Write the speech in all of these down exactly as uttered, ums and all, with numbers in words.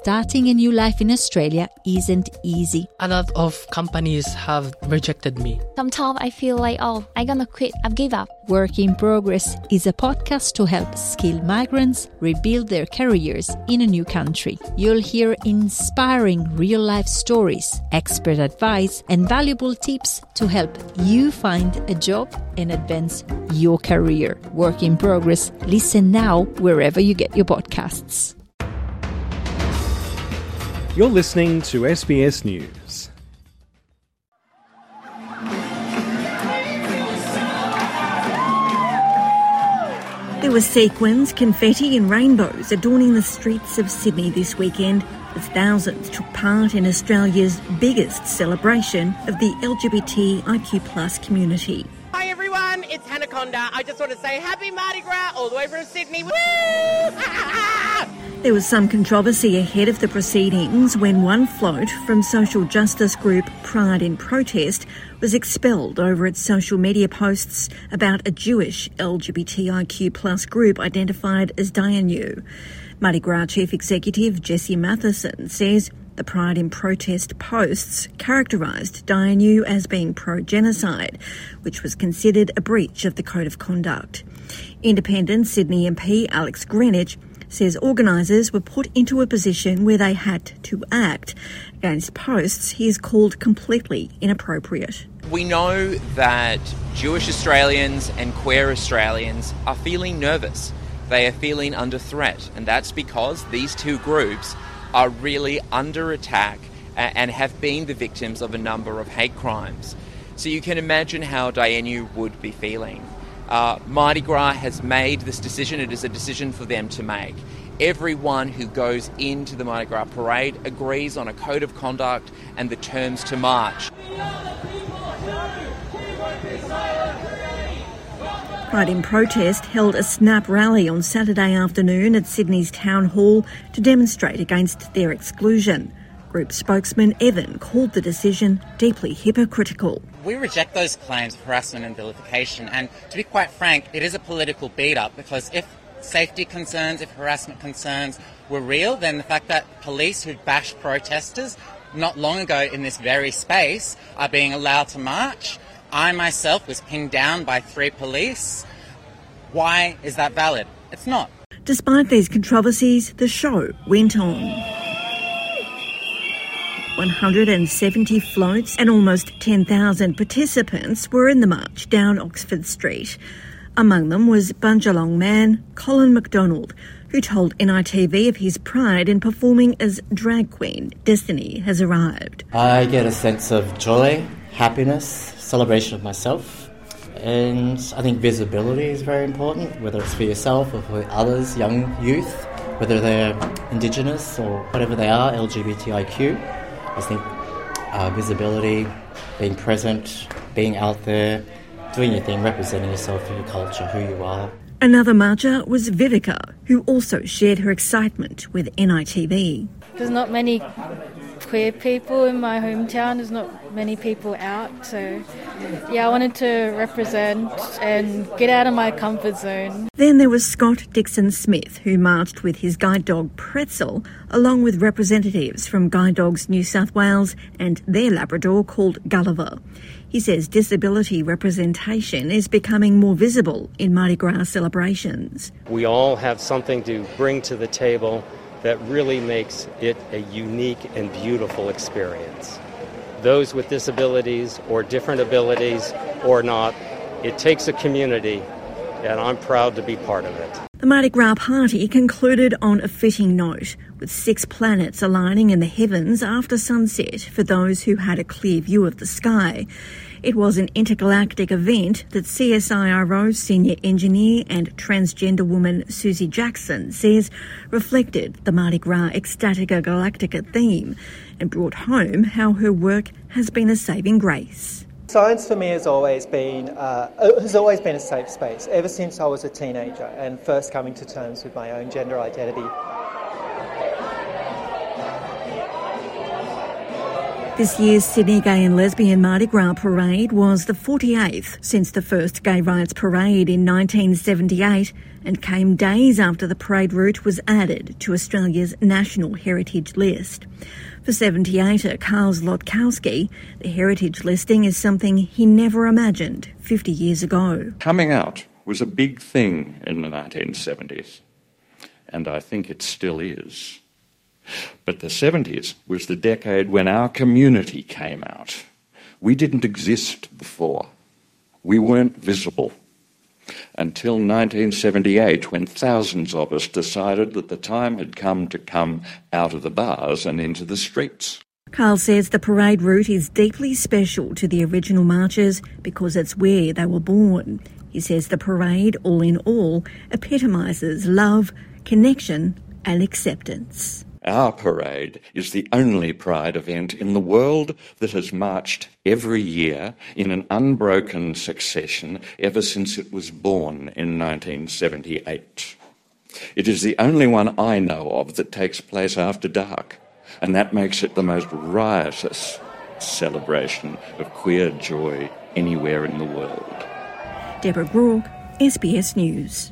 starting a new life in Australia isn't easy. A lot of companies have rejected me. Sometimes I feel like, oh, I'm gonna quit, I've give up. Work in Progress is a podcast to help skilled migrants rebuild their careers in a new country. You'll hear inspiring real-life stories, expert advice, and valuable tips to help you find a job and advance your career. Work in Progress. Listen now wherever you get your podcasts. You're listening to S B S News. There were sequins, confetti and rainbows adorning the streets of Sydney this weekend as thousands took part in Australia's biggest celebration of the L G B T I Q plus community. Hi everyone, it's Anaconda. I just want to say happy Mardi Gras all the way from Sydney. Woo! There was some controversy ahead of the proceedings when one float from social justice group Pride in Protest was expelled over its social media posts about a Jewish L G B T I Q plus group identified as Dayenu. Mardi Gras Chief Executive Jesse Matheson says the Pride in Protest posts characterised Dayenu as being pro-genocide, which was considered a breach of the Code of Conduct. Independent Sydney M P Alex Greenwich says organisers were put into a position where they had to act against posts he has called completely inappropriate. We know that Jewish Australians and queer Australians are feeling nervous. They are feeling under threat, and that's because these two groups are really under attack and have been the victims of a number of hate crimes. So you can imagine how Dayenu would be feeling. Uh, Mardi Gras has made this decision. It is a decision for them to make. Everyone who goes into the Mardi Gras parade agrees on a code of conduct and the terms to march. Pride in Protest held a snap rally on Saturday afternoon at Sydney's Town Hall to demonstrate against their exclusion. Group spokesman Evan called the decision deeply hypocritical. We reject those claims of harassment and vilification, and to be quite frank, it is a political beat-up, because if safety concerns, if harassment concerns were real, then the fact that police who bashed protesters not long ago in this very space are being allowed to march. I myself was pinned down by three police. Why is that valid? It's not. Despite these controversies, the show went on. one hundred seventy floats and almost ten thousand participants were in the march down Oxford Street. Among them was Bundjalung man Colin McDonald, who told N I T V of his pride in performing as drag queen Destiny has arrived. I get a sense of joy, happiness, celebration of myself, and I think visibility is very important, whether it's for yourself or for others, young youth, whether they're Indigenous or whatever they are, L G B T I Q. I think uh, visibility, being present, being out there, doing your thing, representing yourself through your culture, who you are. Another marcher was Vivica, who also shared her excitement with N I T V. There's not many queer people in my hometown. There's not many people out. So, yeah, I wanted to represent and get out of my comfort zone. Then there was Scott Dixon Smith, who marched with his guide dog Pretzel, along with representatives from Guide Dogs New South Wales and their Labrador called Gulliver. He says disability representation is becoming more visible in Mardi Gras celebrations. We all have something to bring to the table that really makes it a unique and beautiful experience. Those with disabilities or different abilities or not, it takes a community, and I'm proud to be part of it. The Mardi Gras party concluded on a fitting note, with six planets aligning in the heavens after sunset for those who had a clear view of the sky. It was an intergalactic event that C S I R O senior engineer and transgender woman Susie Jackson says reflected the Mardi Gras Ecstatica Galactica theme and brought home how her work has been a saving grace. Science for me has always been uh, has always been a safe space, ever since I was a teenager and first coming to terms with my own gender identity. This year's Sydney Gay and Lesbian Mardi Gras Parade was the forty-eighth since the first Gay Rights Parade in nineteen seventy-eight and came days after the parade route was added to Australia's National Heritage List. For seventy-eighter Carl Zlotkowski, the heritage listing is something he never imagined fifty years ago. Coming out was a big thing in the nineteen seventies, and I think it still is. But the seventies was the decade when our community came out. We didn't exist before. We weren't visible until nineteen seventy-eight, when thousands of us decided that the time had come to come out of the bars and into the streets. Carl says the parade route is deeply special to the original marchers because it's where they were born. He says the parade, all in all, epitomises love, connection and acceptance. Our parade is the only pride event in the world that has marched every year in an unbroken succession ever since it was born in nineteen seventy-eight. It is the only one I know of that takes place after dark, and that makes it the most riotous celebration of queer joy anywhere in the world. Deborah Groarke, S B S News.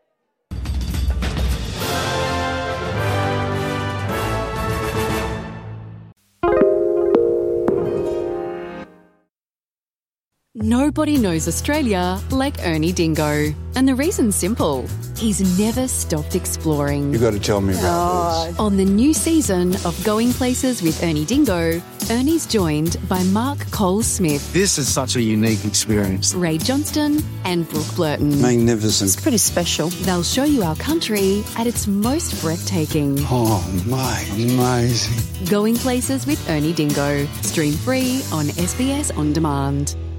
Nobody knows Australia like Ernie Dingo. And the reason's simple. He's never stopped exploring. You've got to tell me about this. On the new season of Going Places with Ernie Dingo, Ernie's joined by Mark Cole-Smith. This is such a unique experience. Ray Johnston and Brooke Blurton. Magnificent. It's pretty special. They'll show you our country at its most breathtaking. Oh my, amazing. Going Places with Ernie Dingo. Stream free on S B S On Demand.